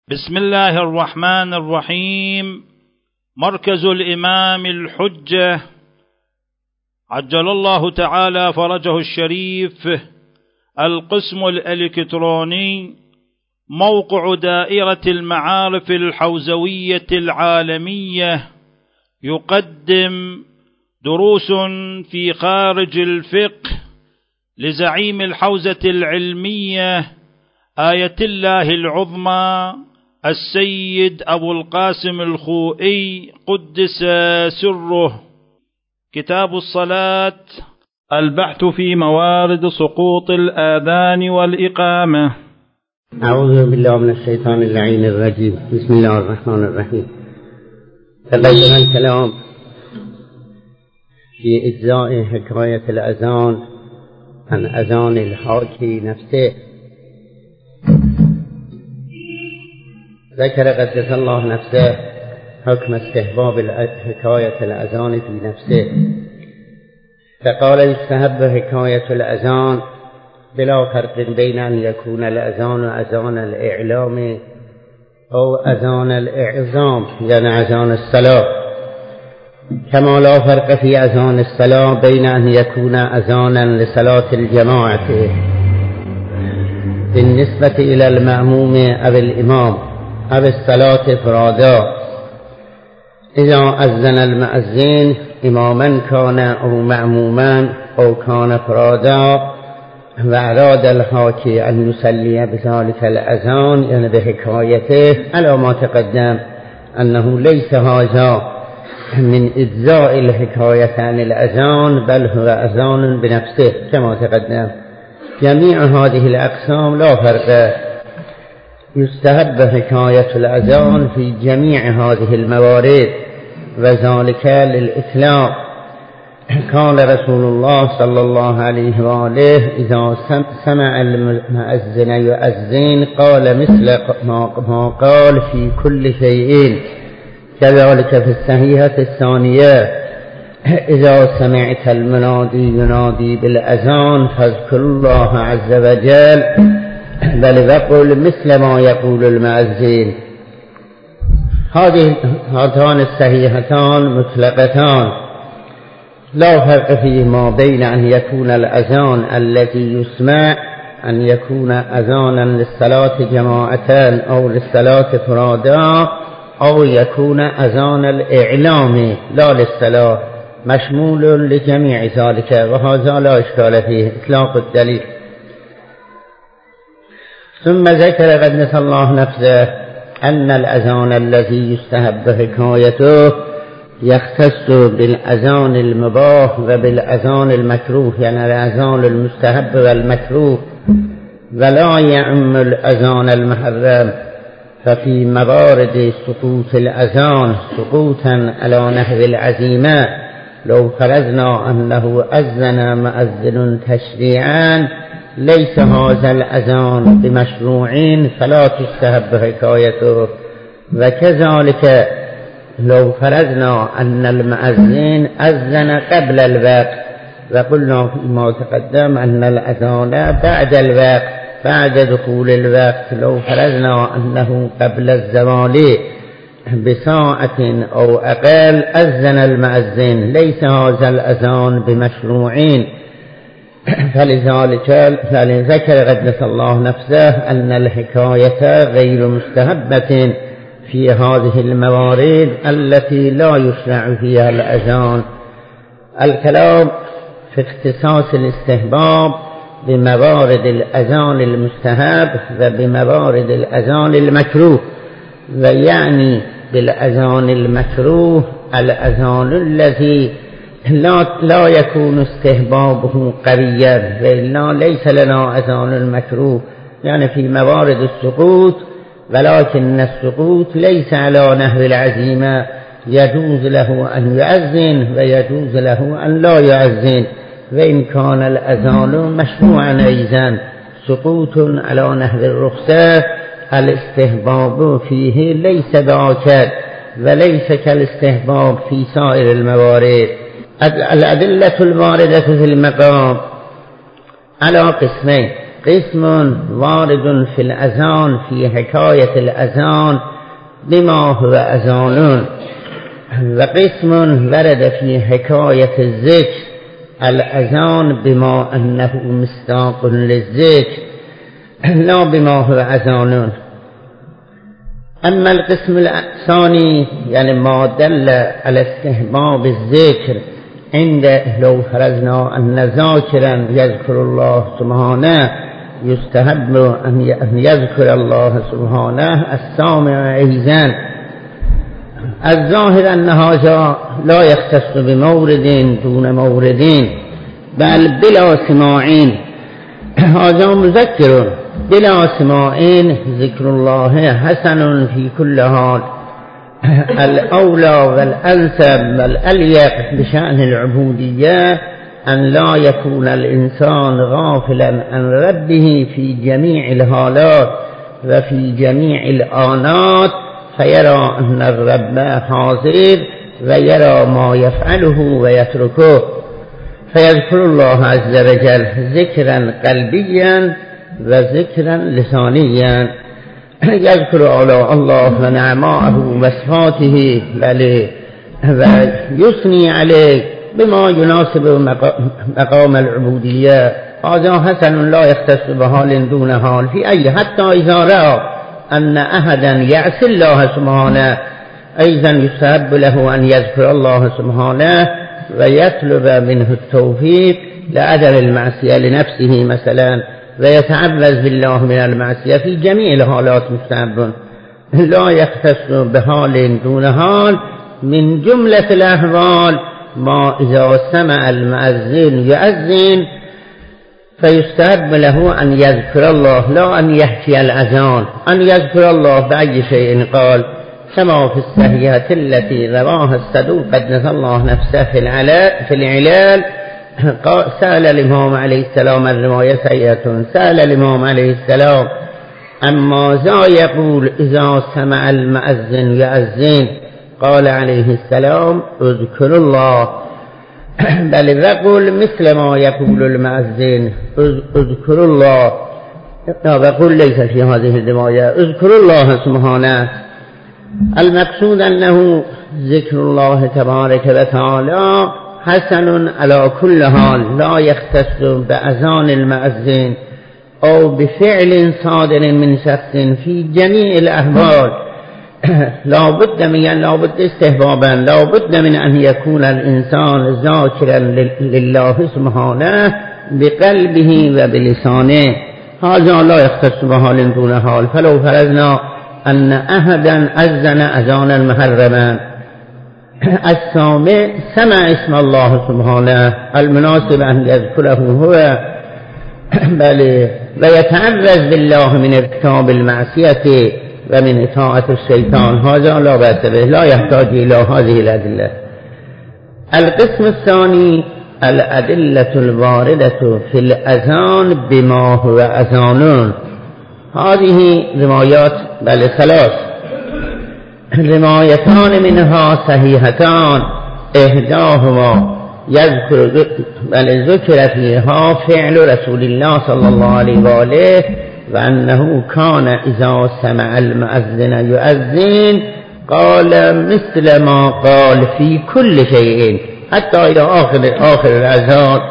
بسم الله الرحمن الرحيم. مركز الإمام الحجة عجل الله تعالى فرجه الشريف، القسم الإلكتروني، موقع دائرة المعارف الحوزوية العالمية، يقدم دروس في خارج الفقه لزعيم الحوزة العلمية آية الله العظمى السيد أبو القاسم الخوئي قدس سره. كتاب الصلاة، البحث في موارد سقوط الآذان والإقامة. أعوذ بالله من الشيطان اللعين الرجيم. بسم الله الرحمن الرحيم. تقدم الكلام في إجزاء حكاية الأذان عن أذان الحاكي نفسه. ذكر قدس الله نفسه حكم استحباب حكاية الأذان في نفسه، فقال يستحب حكاية الأذان بلا فرق بين أن يكون الأذان أذان الإعلام أو أذان الإعظام، يعني أذان الصلاة، كما لا فرق في أذان الصلاة بين أن يكون أذانا لصلاة الجماعة بالنسبة إلى المأموم أو الإمام أو الصلاة فرادا. إذا أذن المؤذن إماما كان أو مأموما أو كان فرادا وأراد الحاكي أن يصلي بذلك الأذان، يعني بحكايته، على ما تقدم أنه ليس هذا من إجزاء الحكاية عن الأذان، بل هو أذان بنفسه كما تقدم. جميع هذه الأقسام لا فرق، يستحب حكاية الأذان في جميع هذه الموارد، وذلك للإطلاق. قال رسول الله صلى الله عليه وآله: إذا سمع المؤذن يؤذن قال مثل ما قال في كل شيء. كذلك في الصحيحة الثانية: إذا سمعت المنادي ينادي بالأذان فاذكر الله عز وجل بل وقل مثل ما يقول المؤذن. هاتان الصحيحتان مطلقتان، لا فرق فيهما بين أن يكون الأذان الذي يسمع أن يكون أذانا للصلاة جماعة أو للصلاة فرادا، أو يكون أذان الإعلام لا للصلاة، مشمول لجميع ذلك، وهذا لا إشكال فيه إطلاق الدليل. ثم ذكر قدس الله نفسه أن الأذان الذي يستحب حكايته يختص بالأذان المباح وبالأذان المكروه، يعني الأذان المستحب والمكروه، ولا يعم الأذان المحرم. ففي موارد سقوط الأذان سقوطا على نحو العزيمة، لو فرضنا أنه أذن مؤذن تشريعا ليس هذا الأذان بمشروع فلا تستحب حكايته. وكذلك لو فرضنا أن المؤذن أذن قبل الوقت، وقلنا فيما تقدم أن الأذان بعد الوقت بعد دخول الوقت، لو فرضنا أنه قبل الزوال بساعة أو أقل أذن المؤذن ليس هذا الأذان بمشروع. فلذكر قدس الله نفسه أن الحكاية غير مستحبة في هذه الموارد التي لا يشرع فيها الأذان. الكلام في اختصاص الاستحباب بموارد الأذان المستحب وبموارد الأذان المكروه، ويعني بالأذان المكروه الأذان الذي لا يكون استحبابه قويا، وإلا ليس لنا أذان المكروه، يعني في موارد السقوط، ولكن السقوط ليس على نحو العزيمة، يجوز له أن يؤذن ويجوز له أن لا يؤذن، وإن كان الأذان مشروعا أيضا. سقوط على نحو الرخصة الاستحباب فيه ليس بآكد وليس كالاستحباب في سائر الموارد. الأدلة الواردة في المقام على قسمين: قسم وارد في الأذان في حكاية الأذان بما هو أذان، وقسم ورد في حكاية الذكر الأذان بما أنه مصداق للذكر لا بما هو أذان. أما القسم الثاني يعني ما دل على استحباب الذكر عند لو فرضنا أن ذاكرا يذكر الله سبحانه يستحب أن يذكر الله سبحانه السامع أيضا. الظاهر أن هذا لا يختص بمورد دون مورد بل بلا سماعين، هذا مذكر بلا سماعين ذكر الله حسن في كل حال. الأولى والأنسب والأليق بشأن العبودية أن لا يكون الإنسان غافلا عن ربه في جميع الحالات وفي جميع الآنات، فيرى أن الرب حاضر ويرى ما يفعله ويتركه، فيذكر الله عز وجل ذكرا قلبيا وذكرا لسانيا، يذكر على الله ونعمائه وصفاته ويثني عليه بما يناسب مقام العبودية. هذا حسن لا يختص بحال دون حال في أي، حتى إذا رأى أن أحدا يعصي الله سبحانه أيضا يستحب له أن يذكر الله سبحانه ويطلب منه التوفيق لعدم المعصية لنفسه مثلا، ويتعوذ بالله من المعصية في جميع الحالات مستحب، لا يختص بحال دون حال. من جملة الأحوال ما إذا سمع المؤذن يؤذن فيستحب له أن يذكر الله لا أن يحكي الأذان، أن يذكر الله بأي شيء قال، كما في الصحيحة التي رواها الصدوق قدس الله نفسه في العلال سأل الإمام عليه السلام الرواية سيئة، سأل الإمام عليه السلام أما ذا يقول إذا سمع المؤذن يؤذن، قال عليه السلام اذكر الله، بل يقول مثل ما يقول المؤذن اذكر الله، وقل ليس في هذه الرواية اذكر الله سبحانه. المقصود أنه ذكر الله تبارك وتعالى حسن على كل حال، لا يختص بأذان المؤذن أو بفعل صادر من شخص في جميع الأحوال. لا بد استحبابا، لا بد من أن يكون الإنسان ذاكرا لله سبحانه بقلبه وبلسانه، هذا لا يختص بحال دون حال. فلو فرضنا أن أحدا أذن أذانا محرما، السامع سمع اسم الله سبحانه، المناسب أن يذكره هو بل ويتعوذ بالله من ارتكاب المعصية ومن إطاعة الشيطان، هذا لا بأس به، لا يحتاج إلى هذه الأدلة. القسم الثاني الأدلة الواردة في الأذان بما هو أذان. هذه روايات بل ثلاث، روايتان منها صحيحتان، إحداهما ذكر فيها فعل رسول الله صلى الله عليه وآله، وأنه كان إذا سمع المؤذن يؤذن قال مثل ما قال في كل شيء، حتى إلى آخر الأذان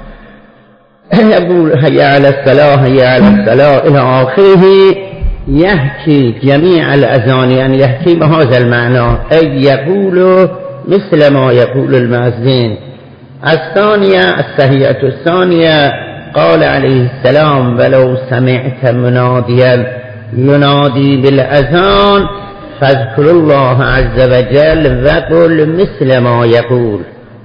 يقول هيا على الصلاة هيا على الصلاة إلى آخره، يحكي جميع الأذان، يعني يحكي بهذا المعنى، أي يقول مثل ما يقول المؤذن. الثانية الصحيحة الثانية قال عليه السلام ولو سمعت مناديا ينادي بالأذان فاذكر الله عز وجل وقل مثل ما يقول،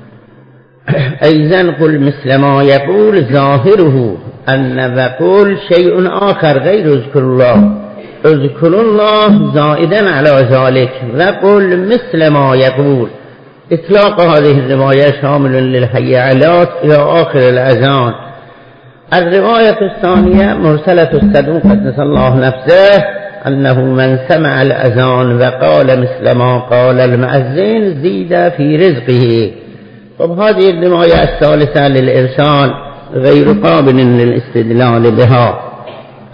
أيضا قل مثل ما يقول ظاهره أن وقل شيء آخر غير اذكر الله، اذكر الله زائدا على ذلك، وقل مثل ما يقول. إطلاق هذه الرواية شامل للحيالات إلى آخر الأذان. الرواية الثانية مرسلة الصدوق قدس الله نفسه أنه من سمع الأذان وقال مثل ما قال المؤذن زيد في رزقه. وهذه الرواية الثالثة للإرسال غير قابل للاستدلال بها.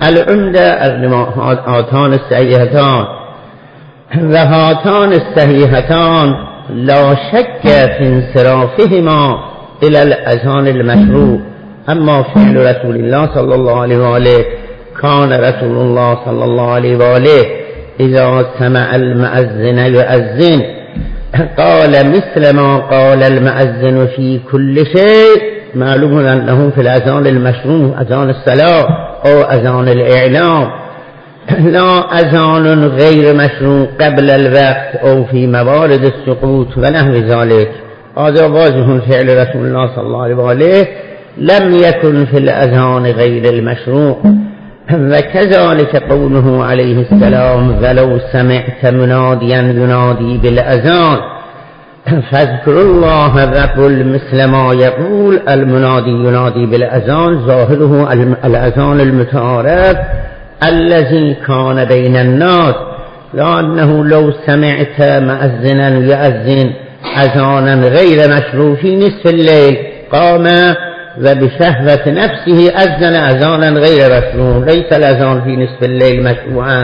العمده هاتان الصحيحتان وهاتان الصحيحتان لا شك في انصرافهما إلى الأذان المشروع. أما فعل رسول الله صلى الله عليه وآله كان رسول الله صلى الله عليه وآله إذا سمع المؤذن يؤذن قال مثل ما قال المؤذن في كل شيء. معلوم أنه في الأذان المشروع أذان الصلاة أو أذان الإعلام، لا أذان غير مشروع قبل الوقت أو في موارد السقوط ونحو ذلك. هذا واضح فعل رسول الله صلى الله عليه وآله لم يكن في الأذان غير المشروع. وكذلك قوله عليه السلام ولو سمعت مناديا ينادي بالأذان فاذكر الله وقل مثل ما يقول. المنادي ينادي بالأذان ظاهره الأذان المتعارف الذي كان بين الناس، لأنه لو سمعت مؤذنا يؤذن أذانا غير مشروع في نصف الليل قام وبشهوة نفسه أذن أذانا غير مشروع. ليس الأذان في نصف الليل مشروعا.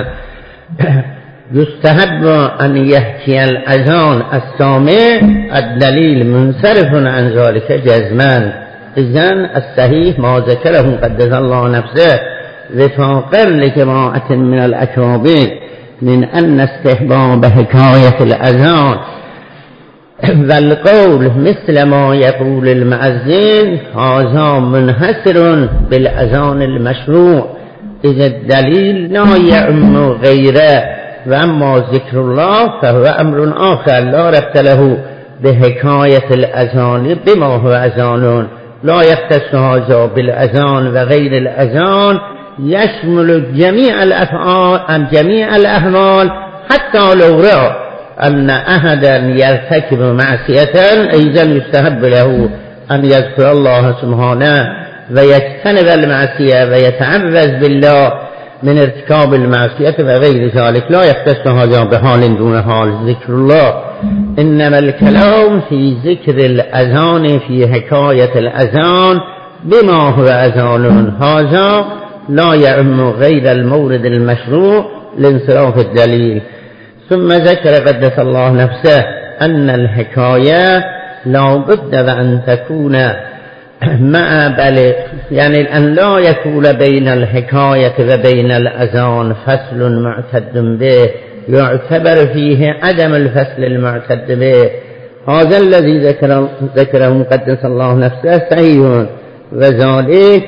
يستحب أن يحكي الأذان السامع الدليل منصرف عن ذلك جزما. إذن الصحيح ما ذكره قدس الله نفسه وفاقا لجماعة من الأكابر من أن استحباب حكاية الأذان والقول مثل ما يقول المؤذن هذا منحصر بالأذان المشروع إذا الدليل لا يعم غيره. وأما ذكر الله فهو أمر آخر لا ربط له بحكاية الأذان بما هو أذان، لا يختص هذا بالأذان وغير الأذان، يشمل جميع الأفعال جميع الأحوال. حتى لو رأى أن أحدا يرتكب معصية أيضا يستحب له أن يذكر الله سبحانه ويجتنب المعصية ويتعوذ بالله من ارتكاب المعصية وغير ذلك. لا يختص هذا بحال دون حال ذكر الله. إنما الكلام في ذكر الأذان في حكاية الأذان بما هو أذان، هذا لا يعم غير المورد المشروع لانصراف الدليل. ثم ذكر قدس الله نفسه أن الحكاية لا بد أن تكون مع بلغ، يعني أن لا يكون بين الحكاية وبين الأذان فصل معتد به يعتبر فيه عدم الفصل المعتد به. هذا الذي ذكره مقدس الله نفسه صحيح، وذلك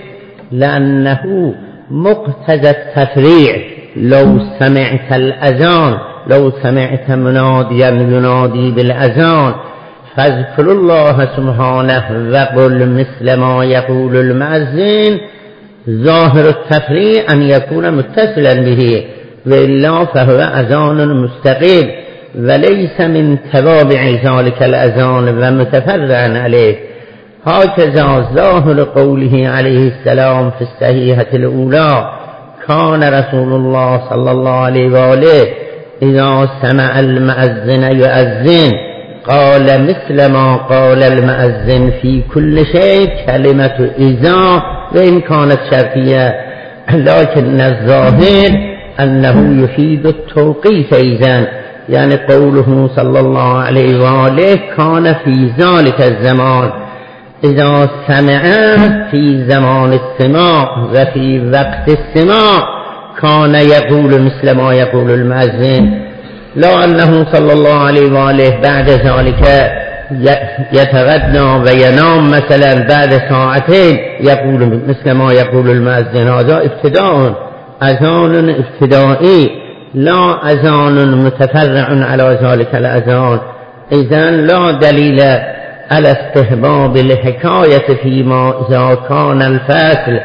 لأنه مقتضى التفريع. لو سمعت الأذان، لو سمعت مناديا ينادي بالأذان فاذكر الله سبحانه وقل مثل ما يقول المؤذن، ظاهر التفريع أن يكون متصلا به، وإلا فهو أذان مستقل وليس من توابع ذلك الأذان ومتفرعا عليه. هكذا ظاهر قوله عليه السلام في الصحيحة الأولى كان رسول الله صلى الله عليه وآله إذا سمع المؤذن يؤذن قال مثل ما قال المؤذن في كل شيء. كلمة إذا وإن كانت شرطية، لكن الظاهر أنه يفيد التوقيت إذن، يعني قوله صلى الله عليه وآله كان في ذلك الزمان. إذا سمع في زمان السماع وفي وقت السماع كان يقول مثل ما يقول المؤذن، لا أنه صلى الله عليه وآله بعد ذلك يتغدى وينام مثلا بعد ساعتين يقول مثل ما يقول المؤذن. هذا ابتداء، أذان ابتدائي لا أذان متفرع على ذلك الأذان. إذن لا دليل على استحباب الحكاية فيما إذا كان الفاصل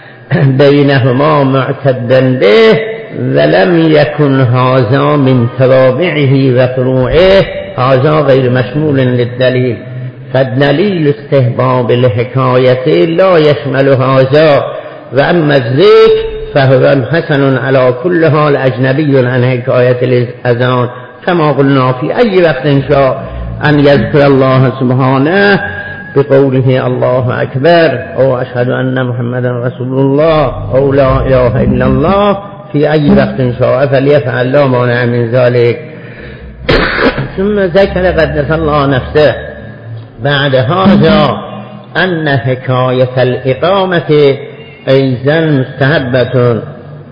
بينهما معتدا به ولم يكن هذا من توابعه وفروعه، هذا غير مشمول للدليل. فالدليل استحباب الحكاية لا يشمل هذا. وأما الذكر فهو حسن على كل حال أجنبي عن حكاية الأذان، كما قلنا في أي وقت شاء أن يذكر الله سبحانه بقوله الله أكبر أو أشهد أن محمد رسول الله أو لا إله إلا الله في أي وقت شاء فليفعل لا مانع من ذلك. ثم ذكر قدس الله نفسه بعد هذا أن حكاية الإقامة أيضا مستحبة،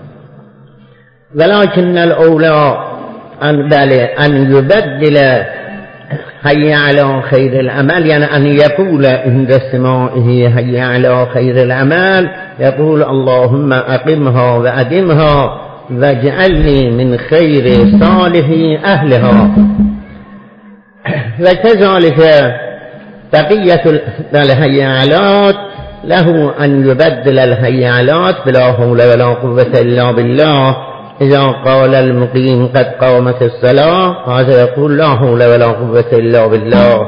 ولكن الأولى أن يبدل هيا على خير العمل، يعني أن يقول عند سماعه هيا على خير العمل يقول اللهم أقمها وأدمها واجعلني من خير صالح أهلها. وكذلك بقية الهيعلات له أن يبدل الهيعلات بلا حول ولا قوة إلا بالله. إذا قال المقيم قد قامت الصلاة هذا يقول لا حول ولا قوة إلا بالله.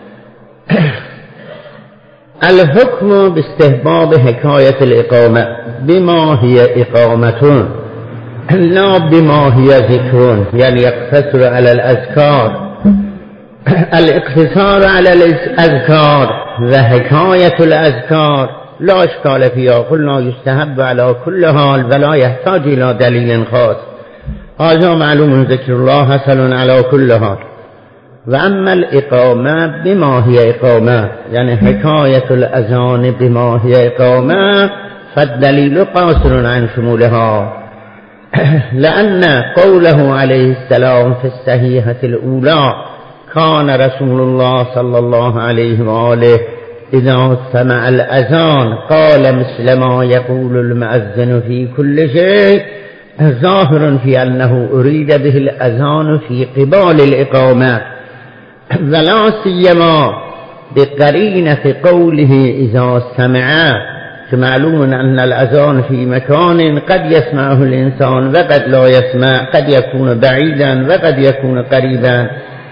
الحكم باستحباب حكاية الإقامة بما هي إقامة لا بما هي ذكر، يعني يقتصر على الأذكار. الاقتصار على الأذكار وحكاية الأذكار لا إشكال فيها، قلنا يستحب على كل حال ولا يحتاج إلى دليل خاص، هذا معلوم ذكر الله حسن على كل حال. وأما الإقامة بما هي إقامة، يعني حكاية الأذان بما هي إقامة، فالدليل قاصر عن شمولها، لأن قوله عليه السلام في الصحيحة الأولى كان رسول الله صلى الله عليه وآله إذا سمع الأذان قال مثل ما يقول المؤذن في كل شيء، ظاهر في أنه أريد به الأذان في قبال الإقامة، ولا سيما بقرينة قوله إذا سمع، معلوم أن الأذان في مكان قد يسمعه الإنسان وقد لا يسمع، قد يكون بعيدا وقد يكون قريبا.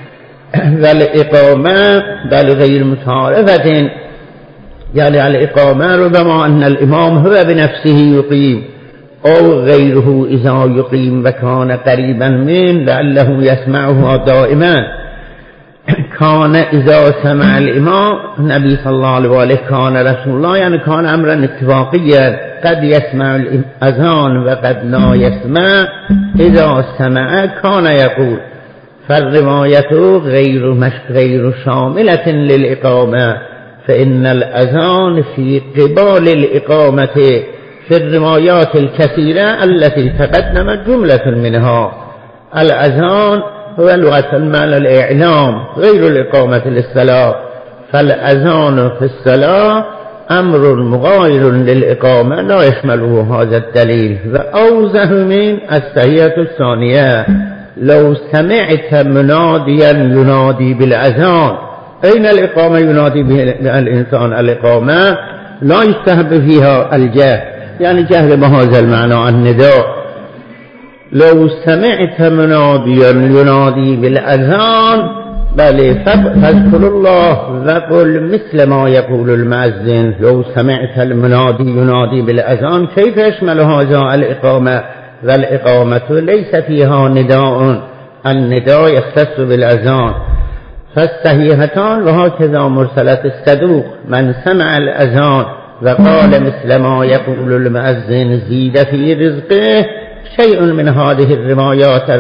والإقامة بل غير متعارفة، يعني الإقامة ربما أن الإمام هو بنفسه يقيم أو غيره إذا يقيم وكان قريبا من لعله يسمعه دائما. كان إذا سمع الإمام النبي صلى الله عليه وآله كان رسول الله، يعني كان أمرا اتفاقيا، قد يسمع الأذان وقد لا يسمع. إذا سمع كان يقول، فالرواية غير شاملة للإقامة، فإن الأذان في قبال الإقامة في الروايات الكثيرة التي تقدمت جملة منها. الأذان هو لغة معنى الإعلام غير الإقامة للصلاة، فالأذان في الصلاة أمر مغاير للإقامة لا يشمله هذا الدليل. وأوضح من الصحيحة الثانية لو سمعت مناديا ينادي بالأذان، أين الإقامة ينادي بها الإنسان؟ الإقامة لا يستحب فيها الجهل، يعني جهل بهذا المعنى النداء. لو سمعت مناديا ينادي بالأذان بل فاذكر الله وقل مثل ما يقول المؤذن. لو سمعت المنادي ينادي بالأذان كيف يشمل هذا الإقامة؟ والإقامة ليس فيها نداء، النداء يختص بالأذان. فالصحيحتان وهكذا مرسلة الصدوق من سمع الأذان وقال مثل ما يقول المؤذن زيد في رزقه، شيء من هذه الروايات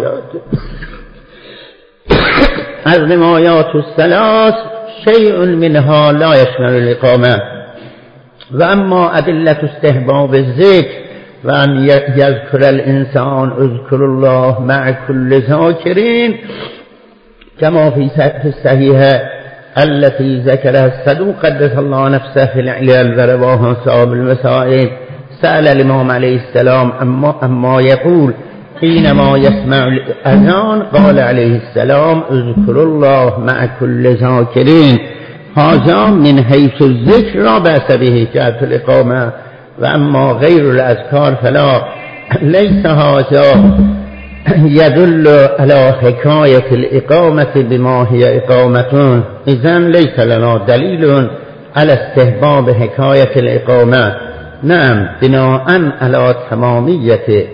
الروايات الثلاث شيء منها لا يشمل الإقامة. وأما أدلة استحباب الذكر وأن يذكر الإنسان اذكر الله مع كل ذاكرين كما في الصحيحة التي ذكرها الصدوق قدس الله نفسه في العلل ورواها صاحب المسائل، سأل الإمام عليه السلام أما يقول حينما يسمع الأذان، قال عليه السلام اذكر الله مع كل ذاكرين. هذا من حيث الذكر لا بأس به كانت الإقامة، وأما غير الأذكار فلا. ليس هذا يدل على حكاية الإقامة بما هي إقامة، إذن ليس لنا دليل على استحباب حكاية الإقامة. نعم، بناء على تمامية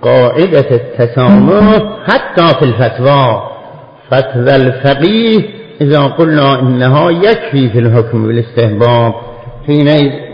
قاعدة التسامح حتى في الفتوى، فتوى الفقيه إذا قلنا إنها يكفي في الحكم بالاستحباب حينئذ